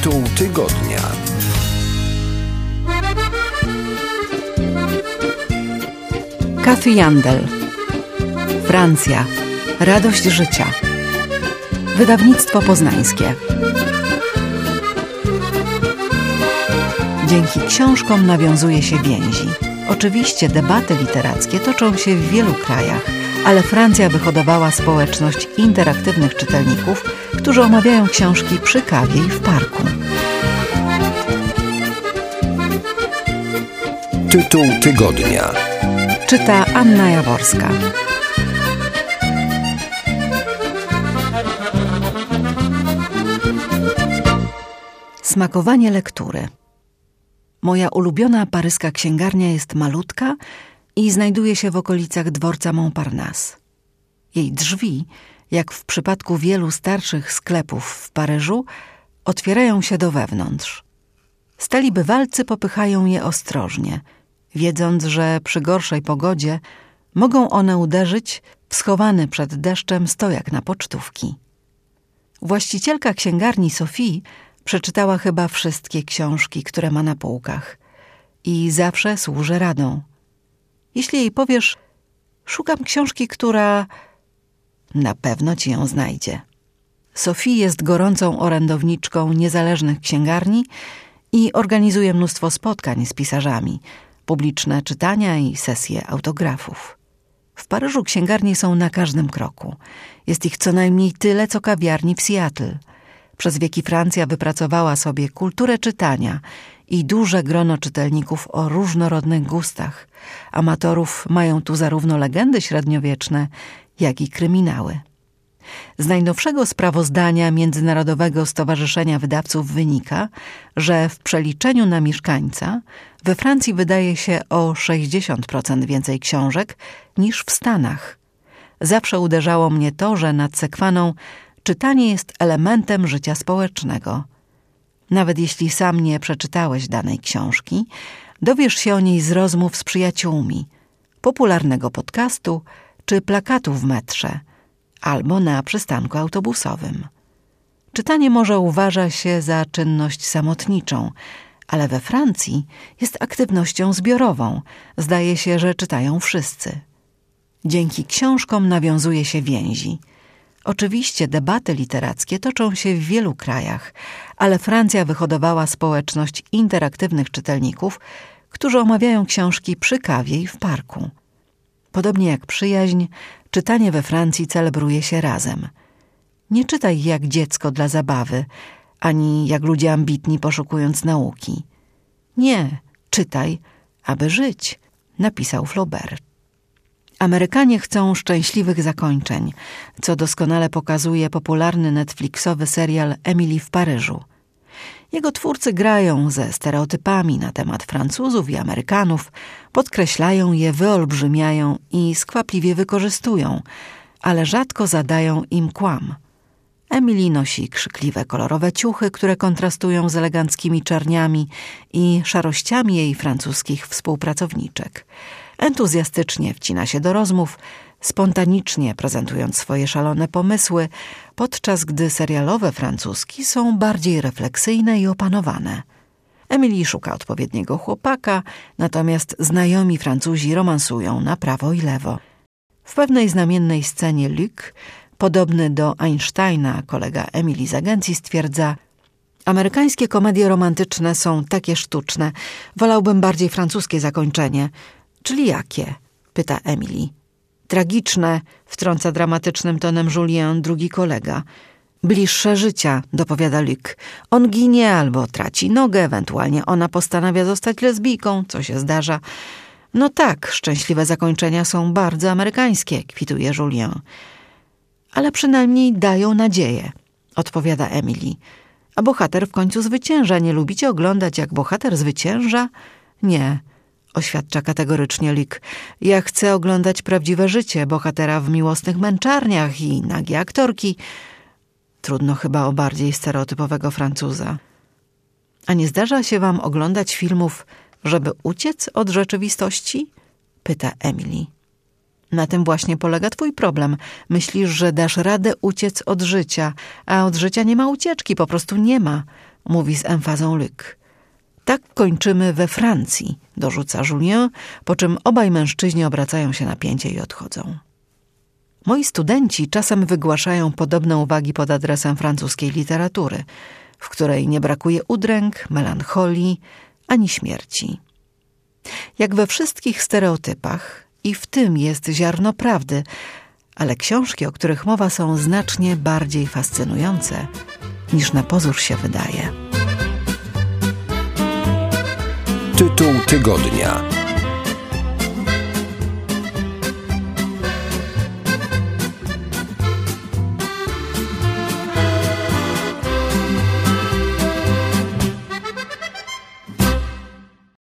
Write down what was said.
Tytuł tygodnia. Kathy Jandel. Francja. Radość życia. Wydawnictwo poznańskie. Dzięki książkom nawiązuje się więzi. Oczywiście debaty literackie toczą się w wielu krajach, ale Francja wyhodowała społeczność interaktywnych czytelników, którzy omawiają książki przy kawie i w parku. Tytuł tygodnia. Czyta Anna Jaworska. Smakowanie lektury. Moja ulubiona paryska księgarnia jest malutka i znajduje się w okolicach dworca Montparnasse. Jej drzwi, jak w przypadku wielu starszych sklepów w Paryżu, otwierają się do wewnątrz. Stali bywalcy popychają je ostrożnie, wiedząc, że przy gorszej pogodzie mogą one uderzyć w schowany przed deszczem stojak na pocztówki. Właścicielka księgarni Sophie przeczytała chyba wszystkie książki, które ma na półkach i zawsze służy radą. Jeśli jej powiesz, szukam książki, która... na pewno ci ją znajdzie. Sophie jest gorącą orędowniczką niezależnych księgarni i organizuje mnóstwo spotkań z pisarzami, publiczne czytania i sesje autografów. W Paryżu księgarnie są na każdym kroku. Jest ich co najmniej tyle, co kawiarni w Seattle. Przez wieki Francja wypracowała sobie kulturę czytania i duże grono czytelników o różnorodnych gustach. Amatorów mają tu zarówno legendy średniowieczne, jak i kryminały. Z najnowszego sprawozdania Międzynarodowego Stowarzyszenia Wydawców wynika, że w przeliczeniu na mieszkańca we Francji wydaje się o 60% więcej książek niż w Stanach. Zawsze uderzało mnie to, że nad sekwaną czytanie jest elementem życia społecznego. Nawet jeśli sam nie przeczytałeś danej książki, dowiesz się o niej z rozmów z przyjaciółmi, popularnego podcastu czy plakatu w metrze, albo na przystanku autobusowym. Czytanie może uważa się za czynność samotniczą, ale we Francji jest aktywnością zbiorową. Zdaje się, że czytają wszyscy. Dzięki książkom nawiązuje się więzi. Oczywiście debaty literackie toczą się w wielu krajach, ale Francja wyhodowała społeczność interaktywnych czytelników, którzy omawiają książki przy kawie i w parku. Podobnie jak przyjaźń, czytanie we Francji celebruje się razem. Nie czytaj jak dziecko dla zabawy, ani jak ludzie ambitni poszukując nauki. Nie, czytaj, aby żyć, napisał Flaubert. Amerykanie chcą szczęśliwych zakończeń, co doskonale pokazuje popularny Netflixowy serial Emily w Paryżu. Jego twórcy grają ze stereotypami na temat Francuzów i Amerykanów, podkreślają je, wyolbrzymiają i skwapliwie wykorzystują, ale rzadko zadają im kłam. Emily nosi krzykliwe, kolorowe ciuchy, które kontrastują z eleganckimi czerniami i szarościami jej francuskich współpracowniczek. Entuzjastycznie wcina się do rozmów, spontanicznie prezentując swoje szalone pomysły, podczas gdy serialowe francuski są bardziej refleksyjne i opanowane. Emily szuka odpowiedniego chłopaka, natomiast znajomi Francuzi romansują na prawo i lewo. W pewnej znamiennej scenie Luc, podobny do Einsteina, kolega Emily z agencji, stwierdza: amerykańskie komedie romantyczne są takie sztuczne, wolałbym bardziej francuskie zakończenie. Czyli jakie? Pyta Emily. Tragiczne, wtrąca dramatycznym tonem Julien, drugi kolega. Bliższe życia, dopowiada Luc. On ginie albo traci nogę, ewentualnie ona postanawia zostać lesbijką, co się zdarza. No tak, szczęśliwe zakończenia są bardzo amerykańskie, kwituje Julien. Ale przynajmniej dają nadzieję, odpowiada Emily. A bohater w końcu zwycięża. Nie lubicie oglądać, jak bohater zwycięża? Nie, oświadcza kategorycznie Luc. Ja chcę oglądać prawdziwe życie bohatera w miłosnych męczarniach i nagie aktorki. Trudno chyba o bardziej stereotypowego Francuza. A nie zdarza się wam oglądać filmów, żeby uciec od rzeczywistości? Pyta Emily. Na tym właśnie polega twój problem. Myślisz, że dasz radę uciec od życia, a od życia nie ma ucieczki, po prostu nie ma. mówi z emfazą Luc. Tak kończymy we Francji, dorzuca Julien, po czym obaj mężczyźni obracają się na pięcie i odchodzą. Moi studenci czasem wygłaszają podobne uwagi pod adresem francuskiej literatury, w której nie brakuje udręk, melancholii ani śmierci. Jak we wszystkich stereotypach, i w tym jest ziarno prawdy, ale książki, o których mowa, są znacznie bardziej fascynujące, niż na pozór się wydaje. Tytuł tygodnia.